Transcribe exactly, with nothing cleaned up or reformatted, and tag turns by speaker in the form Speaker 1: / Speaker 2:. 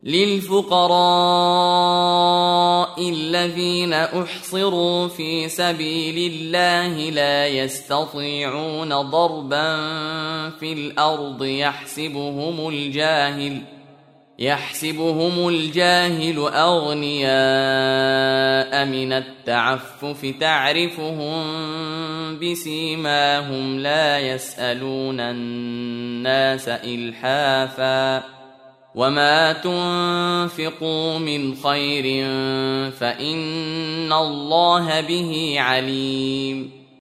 Speaker 1: للفقراء الذين أحصروا في سبيل الله لا يستطيعون ضربا في الأرض يحسبهم الجاهل يحسبهم الجاهل أغنياء من التعفف تعرفهم بسيماهم لا يسألون الناس إلحافا وما تنفقوا من خير فإن الله به عليم